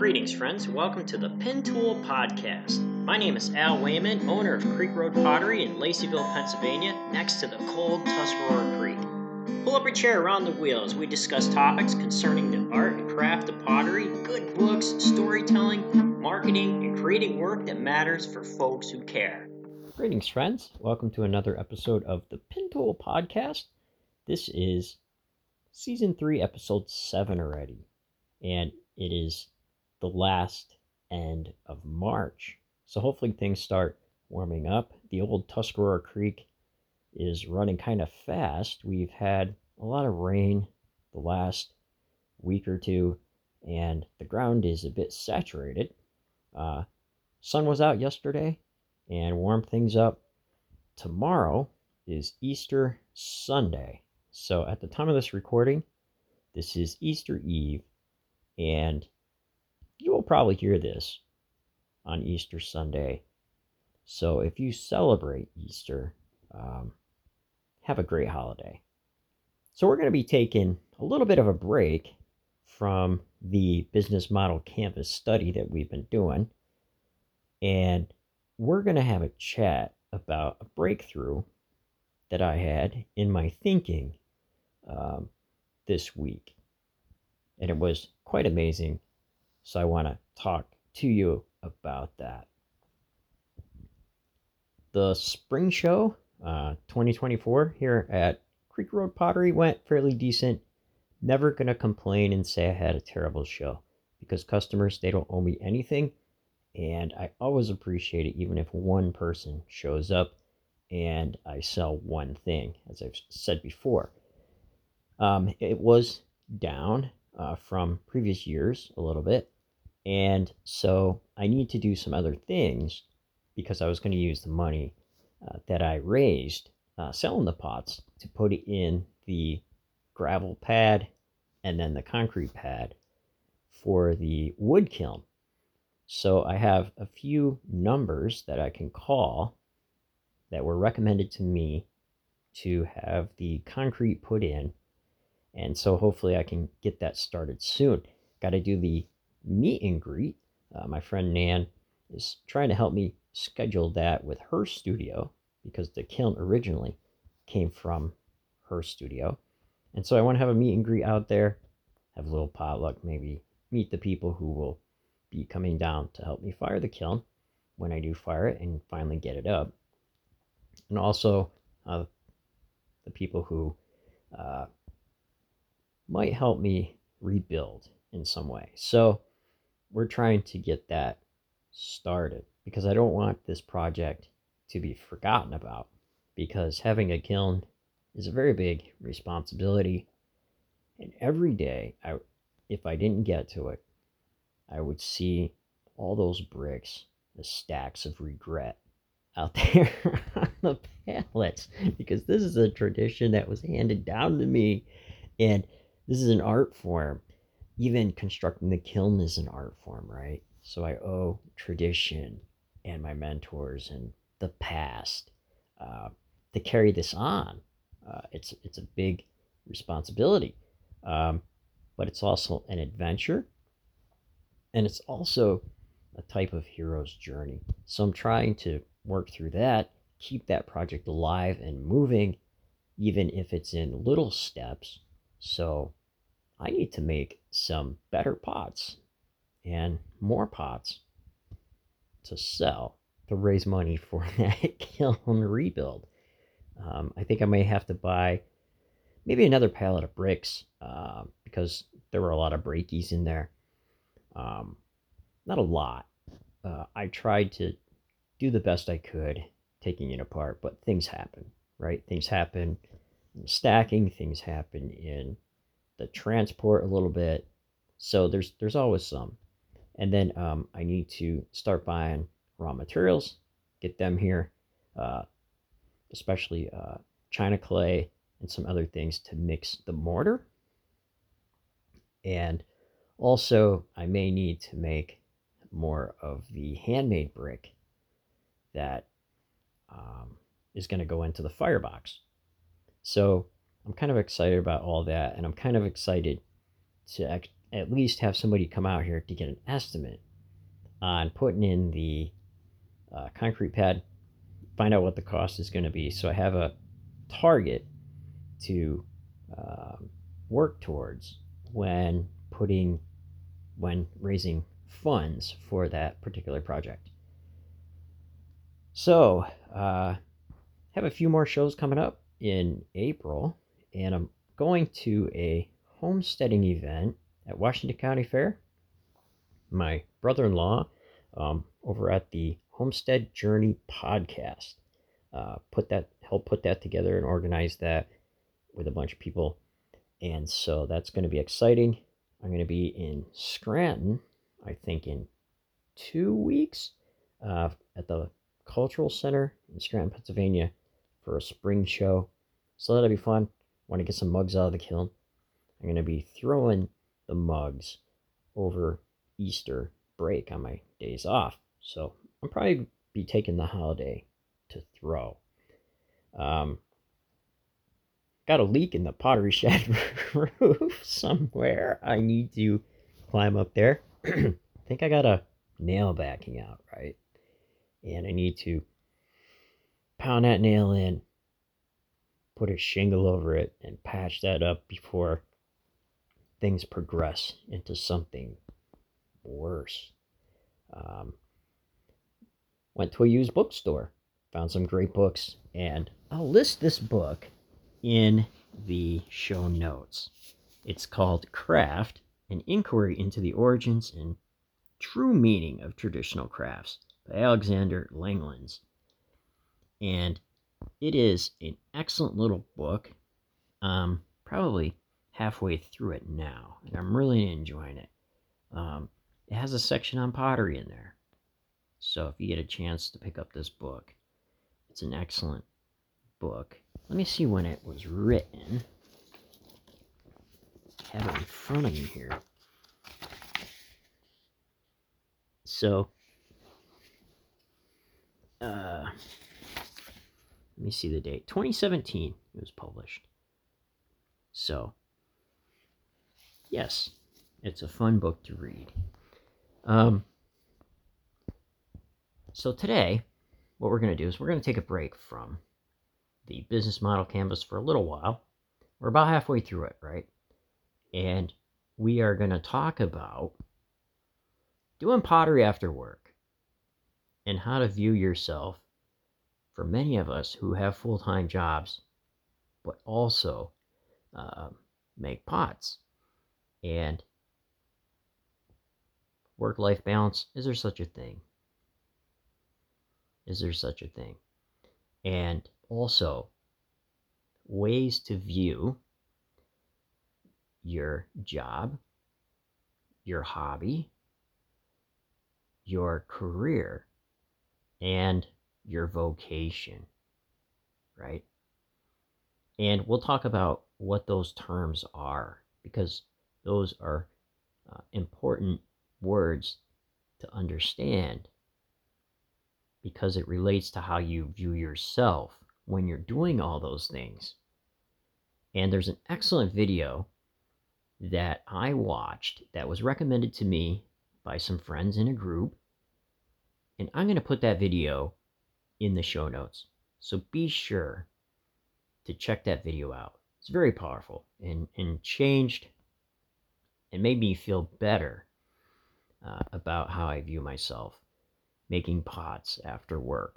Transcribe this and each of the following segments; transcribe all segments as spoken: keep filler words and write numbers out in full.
Greetings, friends. Welcome to the Pin Tool Podcast. My name is Al Wayman, owner of Creek Road Pottery in Laceyville, Pennsylvania, next to the cold Tuscarora Creek. Pull up a chair around the wheel as we discuss topics concerning the art and craft of pottery, good books, storytelling, marketing, and creating work that matters for folks who care. Greetings, friends. Welcome to another episode of the Pin Tool Podcast. This is Season three, Episode seven already, and it is the last end of March. So hopefully things start warming up. The old Tuscarora Creek is running kind of fast. We've had a lot of rain the last week or two, and the ground is a bit saturated. Uh, sun was out yesterday and warmed things up. Tomorrow is Easter Sunday. So at the time of this recording, this is Easter Eve, and you will probably hear this on Easter Sunday. So if you celebrate Easter, um, have a great holiday. So we're going to be taking a little bit of a break from the business model canvas study that we've been doing, and we're going to have a chat about a breakthrough that I had in my thinking um, this week. And it was quite amazing. So I want to talk to you about that. The spring show uh, twenty twenty-four here at Creek Road Pottery went fairly decent. Never going to complain and say I had a terrible show, because customers, they don't owe me anything. And I always appreciate it, even if one person shows up and I sell one thing, as I've said before. Um, it was down uh, from previous years a little bit. And so I need to do some other things, because I was going to use the money uh, that I raised uh, selling the pots to put it in the gravel pad and then the concrete pad for the wood kiln. So I have a few numbers that I can call that were recommended to me to have the concrete put in. And so hopefully I can get that started soon. Got to do the meet and greet. Uh, my friend Nan is trying to help me schedule that with her studio, because the kiln originally came from her studio. And so I want to have a meet and greet out there, have a little potluck, maybe meet the people who will be coming down to help me fire the kiln when I do fire it and finally get it up. And also uh, the people who uh, might help me rebuild in some way. So we're trying to get that started, because I don't want this project to be forgotten about, because having a kiln is a very big responsibility. And every day, I, if I didn't get to it, I would see all those bricks, the stacks of regret out there on the pallets, because this is a tradition that was handed down to me, and this is an art form. Even constructing the kiln is an art form, right? So I owe tradition and my mentors and the past uh, to carry this on. Uh, it's it's a big responsibility, um, but it's also an adventure, and it's also a type of hero's journey. So I'm trying to work through that, keep that project alive and moving, even if it's in little steps. So I need to make some better pots and more pots to sell to raise money for that kiln rebuild. Um, I think I may have to buy maybe another pallet of bricks uh, because there were a lot of breakies in there. Um, not a lot. Uh, I tried to do the best I could taking it apart, but things happen, right? Things happen in stacking, things happen in the transport a little bit. So there's there's always some. And then um, I need to start buying raw materials, get them here, uh, especially uh, China clay and some other things to mix the mortar. And also I may need to make more of the handmade brick that um, is going to go into the firebox. So I'm kind of excited about all that, and I'm kind of excited to at least have somebody come out here to get an estimate on putting in the uh, concrete pad, find out what the cost is going to be. So I have a target to um, work towards when putting, when raising funds for that particular project. So, uh, have a few more shows coming up in April, and I'm going to a homesteading event at Washington County Fair. My brother-in-law um, over at the Homestead Journey podcast uh, put that helped put that together and organize that with a bunch of people, and so that's going to be exciting. I'm going to be in Scranton, I think, in two weeks uh, at the Cultural Center in Scranton, Pennsylvania, for a spring show. So that'll be fun. Want to get some mugs out of the kiln. I'm going to be throwing the mugs over Easter break on my days off. So I'll probably be taking the holiday to throw. Um, got a leak in the pottery shed roof somewhere. I need to climb up there. I think I got a nail backing out, right? And I need to pound that nail in, put a shingle over it, and patch that up before things progress into something worse. Um, went to a used bookstore, found some great books, and I'll list this book in the show notes. It's called Craft, an Inquiry into the Origins and True Meaning of Traditional Crafts by Alexander Langlands. And it is an excellent little book. Um, probably halfway through it now, and I'm really enjoying it. Um, it has a section on pottery in there. So if you get a chance to pick up this book, it's an excellent book. Let me see when it was written. I have it in front of me here. So, uh, let me see the date. twenty seventeen it was published. So, yes, it's a fun book to read. Um, so today, what we're going to do is we're going to take a break from the business model canvas for a little while. We're about halfway through it, right? And we are going to talk about doing pottery after work and how to view yourself for many of us who have full-time jobs, but also uh, make pots. And work-life balance, is there such a thing? Is there such a thing? And also, ways to view your job, your hobby, your career, and your vocation, right? And we'll talk about what those terms are, because those are uh, important words to understand, because it relates to how you view yourself when you're doing all those things. And there's an excellent video that I watched that was recommended to me by some friends in a group, and I'm going to put that video in the show notes. So be sure to check that video out. It's very powerful and, and changed and made me feel better uh, about how I view myself making pots after work.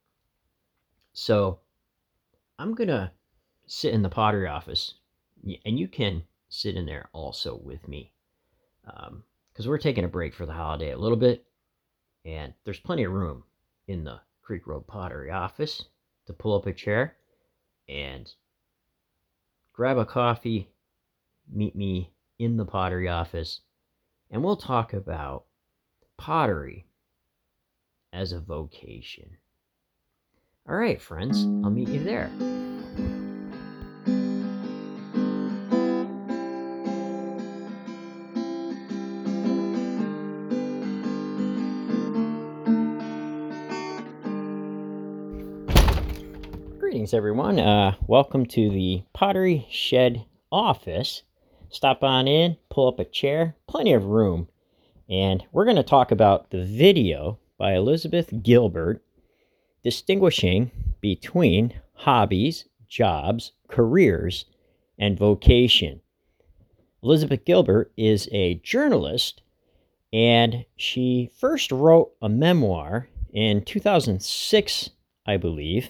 So I'm going to sit in the pottery office, and you can sit in there also with me, because um, we're taking a break for the holiday a little bit, and there's plenty of room in the Creek Road Pottery office to pull up a chair and grab a coffee, meet me in the pottery office, and we'll talk about pottery as a vocation. All right, friends, I'll meet you there. Greetings, everyone. Uh, welcome to the Pottery Shed office. Stop on in, pull up a chair, plenty of room. And we're going to talk about the video by Elizabeth Gilbert distinguishing between hobbies, jobs, careers, and vocation. Elizabeth Gilbert is a journalist, and she first wrote a memoir in two thousand six, I believe.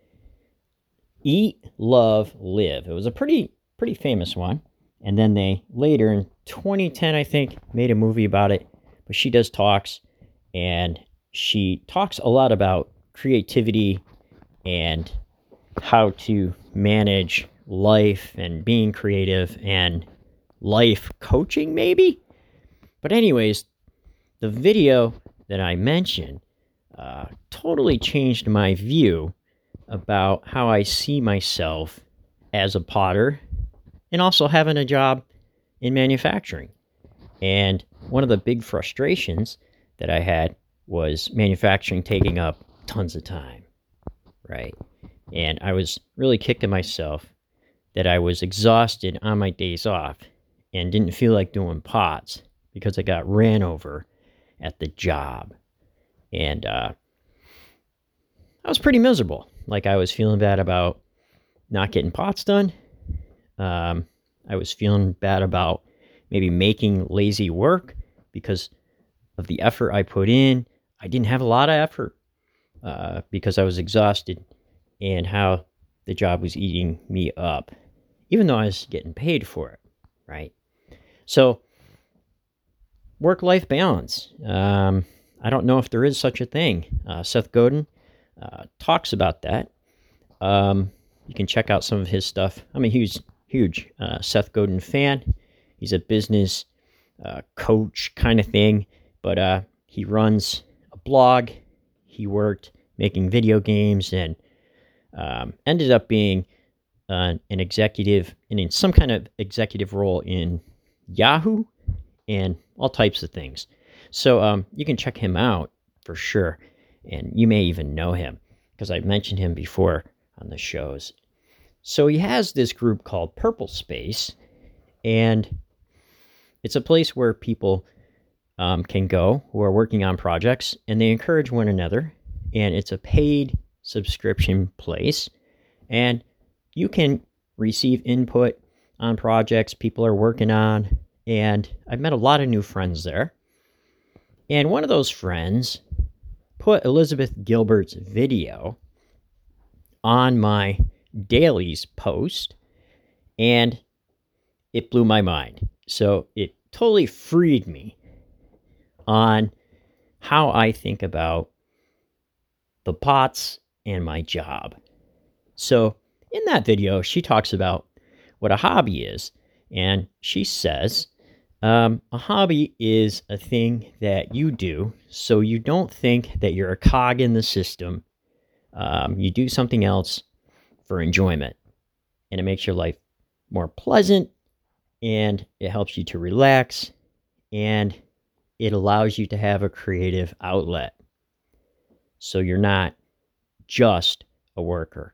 Eat, Love, Live. It was a pretty pretty famous one. And then they later in twenty ten, I think, made a movie about it. But she does talks, and she talks a lot about creativity and how to manage life and being creative and life coaching, maybe? But anyways, the video that I mentioned uh, totally changed my view about how I see myself as a potter and also having a job in manufacturing. And one of the big frustrations that I had was manufacturing taking up tons of time, right? And I was really kicking myself that I was exhausted on my days off and didn't feel like doing pots because I got ran over at the job. And uh, I was pretty miserable. Like, I was feeling bad about not getting pots done. Um, I was feeling bad about maybe making lazy work because of the effort I put in. I didn't have a lot of effort uh, because I was exhausted, and how the job was eating me up, even though I was getting paid for it, right? So, work-life balance. Um, I don't know if there is such a thing. Uh, Seth Godin uh, talks about that. Um, you can check out some of his stuff. I'm a huge, huge uh, Seth Godin fan. He's a business uh, coach kind of thing, but uh, he runs a blog. He worked making video games and um, ended up being uh, an executive and in some kind of executive role in Yahoo and all types of things. So um, you can check him out for sure, and you may even know him because I've mentioned him before on the shows. So he has this group called Purple Space, and it's a place where people um, can go who are working on projects, and they encourage one another, and it's a paid subscription place, and you can receive input on projects people are working on, and I've met a lot of new friends there. And one of those friends put Elizabeth Gilbert's video on my dailies post, and it blew my mind. So it totally freed me on how I think about the pots and my job. So in that video, she talks about what a hobby is, and she says um, a hobby is a thing that you do so you don't think that you're a cog in the system. Um, you do something else for enjoyment, and it makes your life more pleasant, and it helps you to relax, and it allows you to have a creative outlet. So you're not just a worker.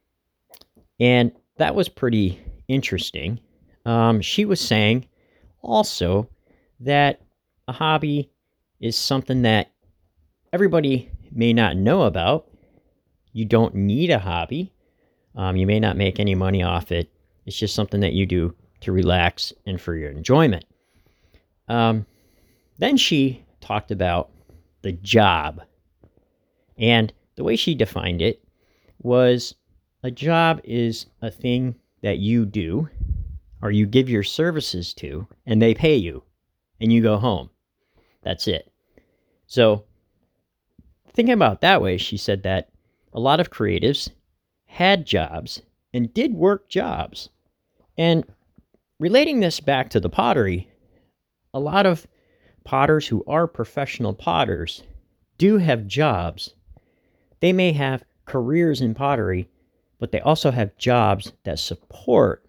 And that was pretty interesting. Um, she was saying also that a hobby is something that everybody may not know about. You don't need a hobby. Um, you may not make any money off it. It's just something that you do to relax and for your enjoyment. Um, then she talked about the job. And the way she defined it was a job is a thing that you do or you give your services to, and they pay you, and you go home. That's it. So thinking about it that way, she said that a lot of creatives had jobs and did work jobs. And relating this back to the pottery, a lot of potters who are professional potters do have jobs. They may have careers in pottery, but they also have jobs that support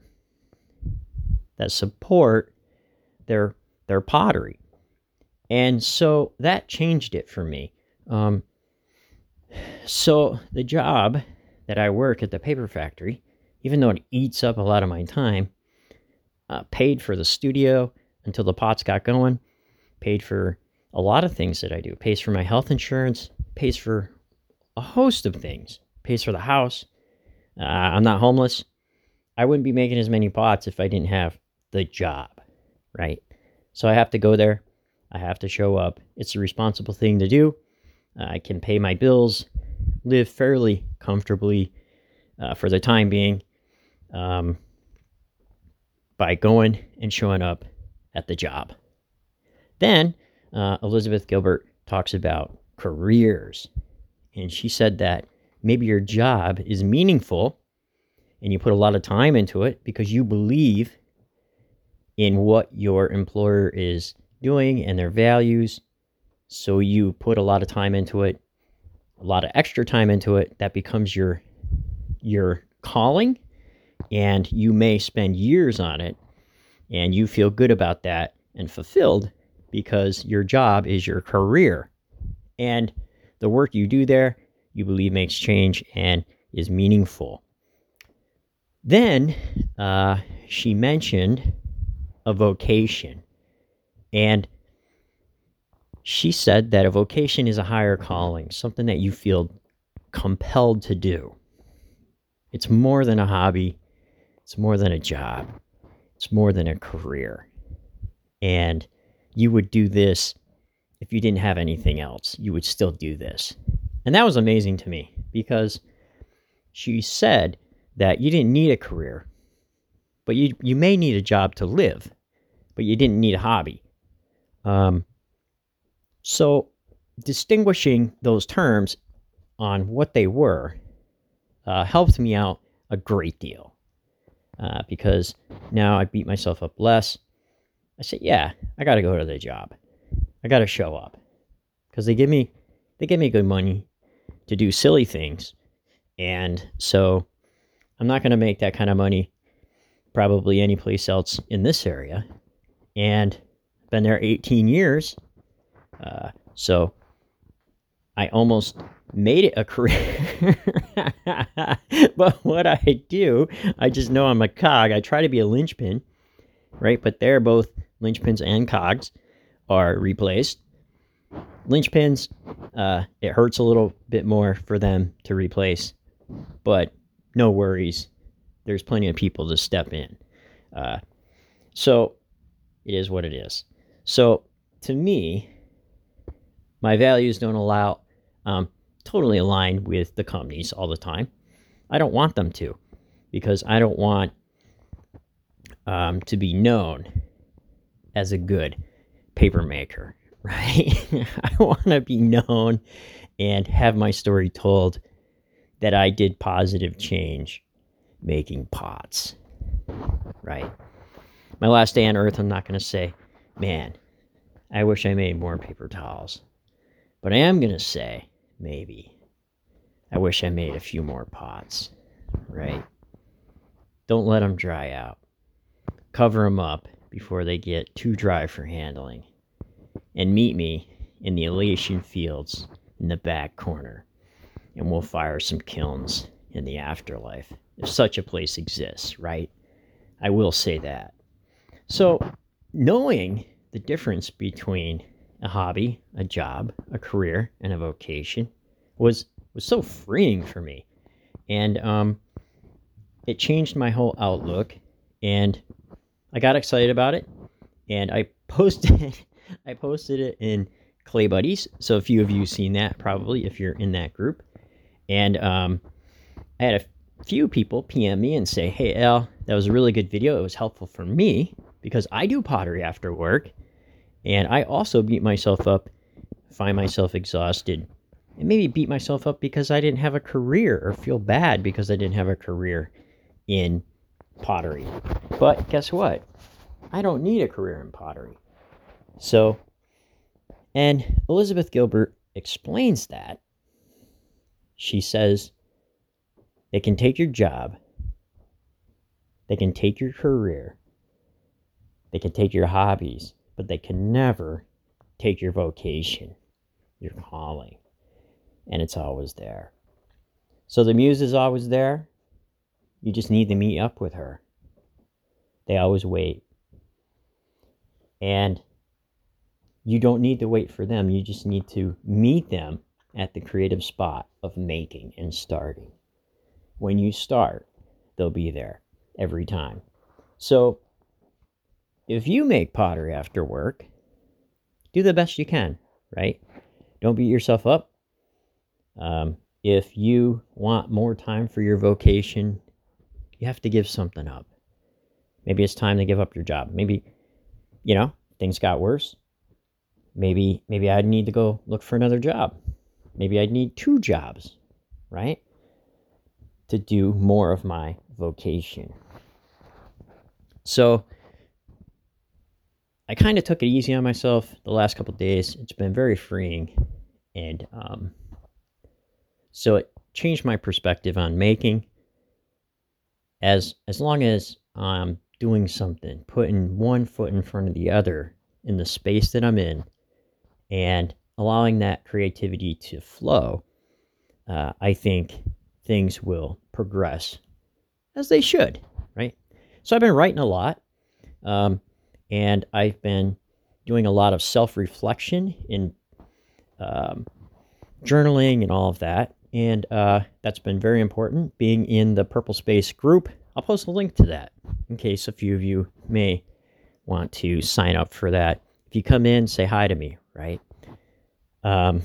that support their their pottery. And so that changed it for me. Um, so the job that I work at the paper factory, even though it eats up a lot of my time, uh, paid for the studio until the pots got going, paid for a lot of things that I do, pays for my health insurance, pays for a host of things, pays for the house. Uh, I'm not homeless. I wouldn't be making as many pots if I didn't have the job, right? So I have to go there. I have to show up. It's a responsible thing to do. Uh, I can pay my bills, live fairly comfortably uh, for the time being um, by going and showing up at the job. Then uh, Elizabeth Gilbert talks about careers. And she said that maybe your job is meaningful and you put a lot of time into it because you believe in what your employer is doing and their values. So you put a lot of time into it, a lot of extra time into it. That becomes your your calling, and you may spend years on it, and you feel good about that and fulfilled because your job is your career. And the work you do there, you believe makes change and is meaningful. Then uh, she mentioned a vocation. And she said that a vocation is a higher calling, something that you feel compelled to do. It's more than a hobby. It's more than a job. It's more than a career. And you would do this if you didn't have anything else. You would still do this. And that was amazing to me because she said that you didn't need a career, but you you may need a job to live, but you didn't need a hobby. Um, so distinguishing those terms on what they were uh, helped me out a great deal uh, because now I beat myself up less. I said, yeah, I got to go to the job. I got to show up because they give me, they give me good money to do silly things. And so I'm not going to make that kind of money probably anyplace else in this area. And been there eighteen years. Uh, so I almost made it a career. But what I do, I just know I'm a cog. I try to be a linchpin, right? But they're both linchpins and cogs are replaced. Linchpins, uh, it hurts a little bit more for them to replace, but no worries. There's plenty of people to step in. Uh, so it is what it is. So to me, my values don't allow, um, totally align with the companies all the time. I don't want them to, because I don't want um, to be known as a good paper maker, right? I want to be known and have my story told that I did positive change making pots, right? My last day on earth, I'm not going to say, man, I wish I made more paper towels. But I am going to say, maybe, I wish I made a few more pots, right? Don't let them dry out. Cover them up before they get too dry for handling. And meet me in the Elysian fields in the back corner. And we'll fire some kilns in the afterlife, if such a place exists, right? I will say that. So, knowing the difference between a hobby, a job, a career, and a vocation was was so freeing for me. And um, it changed my whole outlook, and I got excited about it, and I posted I posted it in Clay Buddies. So a few of you seen that, probably, if you're in that group. And um, I had a few people P M me and say, hey, Al, that was a really good video. It was helpful for me because I do pottery after work. And I also beat myself up, find myself exhausted, and maybe beat myself up because I didn't have a career or feel bad because I didn't have a career in pottery. But guess what? I don't need a career in pottery. So, and Elizabeth Gilbert explains that. She says, they can take your job, they can take your career, they can take your hobbies, but they can never take your vocation, your calling. And it's always there. So the muse is always there. You just need to meet up with her. They always wait. And you don't need to wait for them. You just need to meet them at the creative spot of making and starting. When you start, they'll be there every time. So if you make pottery after work, do the best you can, right? Don't beat yourself up. Um, if you want more time for your vocation, you have to give something up. Maybe it's time to give up your job. Maybe, you know, things got worse. Maybe, maybe I'd need to go look for another job. Maybe I'd need two jobs, right? To do more of my vocation. So I kind of took it easy on myself the last couple of days. It's been very freeing. And um, so it changed my perspective on making. As, as long as I'm doing something, putting one foot in front of the other in the space that I'm in, and allowing that creativity to flow, uh, I think things will progress as they should, right? So I've been writing a lot, um, and I've been doing a lot of self-reflection in um, journaling and all of that, and uh, that's been very important, being in the Purple Space group. I'll post a link to that in case a few of you may want to sign up for that. If you come in, say hi to me, right? Um,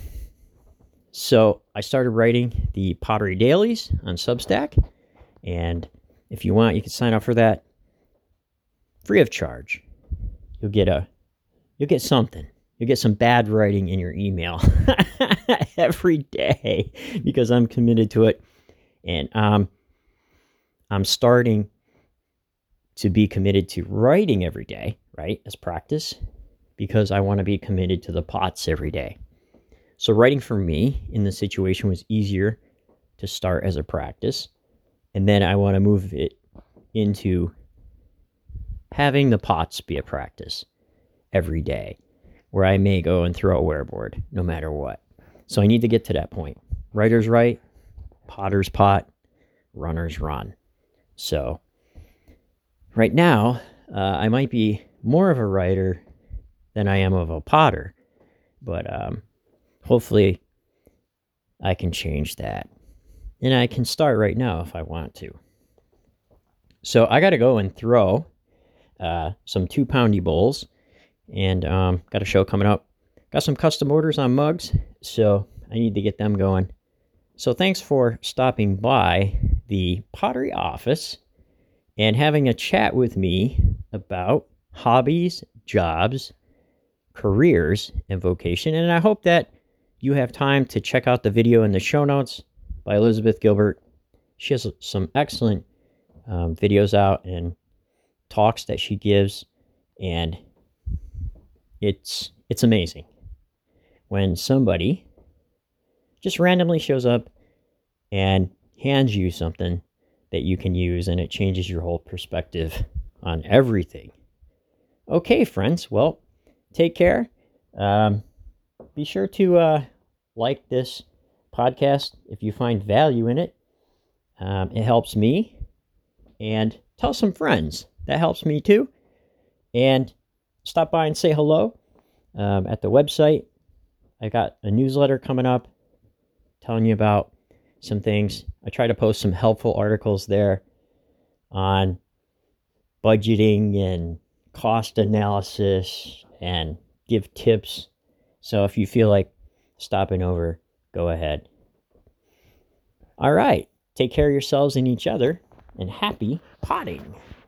so I started writing the Pottery Dailies on Substack, and if you want, you can sign up for that free of charge. You'll get a, you'll get something. You'll get some bad writing in your email every day because I'm committed to it, and um, I'm starting to be committed to writing every day, right, as practice, because I want to be committed to the pots every day. So writing for me in this situation was easier to start as a practice, and then I want to move it into having the pots be a practice every day, where I may go and throw a wearboard no matter what. So I need to get to that point. Writers write, potters pot, runners run. So right now, uh, I might be more of a writer than I am of a potter, but um, hopefully I can change that. And I can start right now if I want to. So I got to go and throw uh, some two-poundy bowls, and um, got a show coming up. Got some custom orders on mugs, so I need to get them going. So thanks for stopping by the Pottery Office and having a chat with me about hobbies, jobs, careers, and vocation. And I hope that you have time to check out the video in the show notes by Elizabeth Gilbert. She has some excellent um, videos out and talks that she gives, and it's it's amazing when somebody just randomly shows up and hands you something that you can use, and it changes your whole perspective on everything. Okay, friends, well, take care. Um, be sure to uh, like this podcast if you find value in it. Um, it helps me. And tell some friends. That helps me too. And stop by and say hello um, at the website. I got a newsletter coming up telling you about some things. I try to post some helpful articles there on budgeting and cost analysis and give tips. So if you feel like stopping over, go ahead. All right. Take care of yourselves and each other, and happy potting.